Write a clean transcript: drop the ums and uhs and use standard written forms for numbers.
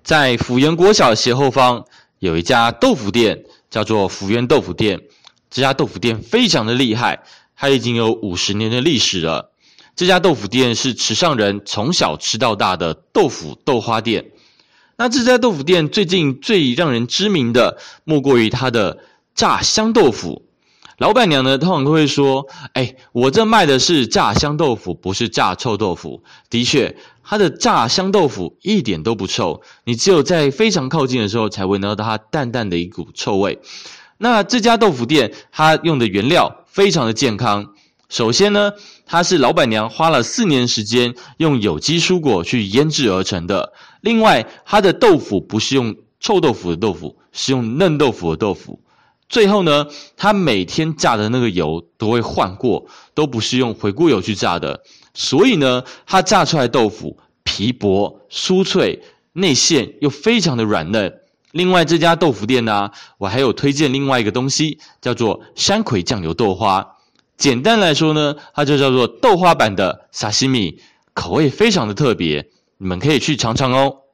在辅仁国小斜后方有一家豆腐店，叫做辅仁豆腐店。这家豆腐店非常的厉害，它已经有50年的历史了。这家豆腐店是池上人从小吃到大的豆腐豆花店。那这家豆腐店最近最让人知名的莫过于它的炸香豆腐。老板娘呢通常都会说，我这卖的是炸香豆腐，不是炸臭豆腐。的确，它的炸香豆腐一点都不臭，你只有在非常靠近的时候才闻到它淡淡的一股臭味。那这家豆腐店它用的原料非常的健康。首先呢，它是老板娘花了4年时间用有机蔬果去腌制而成的。另外，它的豆腐不是用臭豆腐的豆腐，是用嫩豆腐的豆腐。最后呢，它每天炸的那个油都会换过，都不是用回锅油去炸的。所以呢，它炸出来的豆腐皮薄酥脆，内馅又非常的软嫩。另外这家豆腐店呢，我还有推荐另外一个东西，叫做山葵酱油豆花。简单来说呢，它就叫做豆花版的沙西米，口味非常的特别，你们可以去尝尝哦。